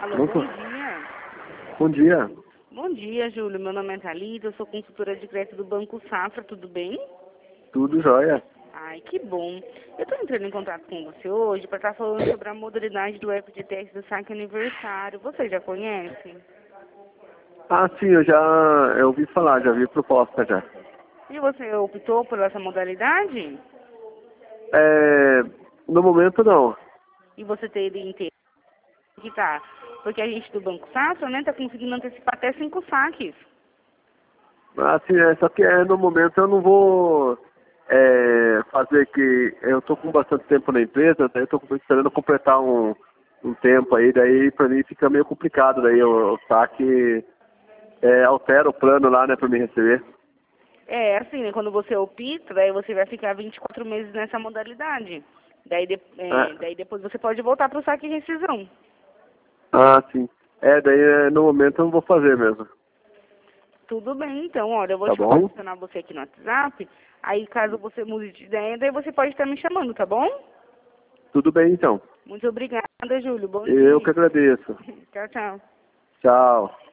Alô, Muito. bom dia. Bom dia. Bom dia, Júlio. Meu nome é Thalita, eu sou consultora de crédito do Banco Safra, tudo bem? Tudo jóia. Ai, que bom. Eu estou entrando em contato com você hoje para estar falando sobre a modalidade do Equity Test do saque aniversário. Você já conhece? Ah, sim, eu ouvi falar, já vi proposta já. E você optou por essa modalidade? No momento não. E você teria interesse que tá? Porque a gente do Banco Safra, né, tá conseguindo antecipar até 5 saques. Ah, sim, só que no momento eu não vou fazer que... Eu tô com bastante tempo na empresa, daí eu tô esperando completar um tempo aí, daí pra mim fica meio complicado, daí o saque altera o plano lá, né, pra me receber. É, assim, né, quando você opta, daí você vai ficar 24 meses nessa modalidade. Daí depois você pode voltar para o saque e rescisão. Ah, sim. Daí no momento eu não vou fazer mesmo. Tudo bem, então, olha, eu vou Tá te bom? adicionar você aqui no WhatsApp. Aí, caso você mude de ideia, daí você pode estar me chamando, tá bom? Tudo bem então. Muito obrigada, Júlio. Bom Eu que dia. agradeço. Tchau, tchau. Tchau.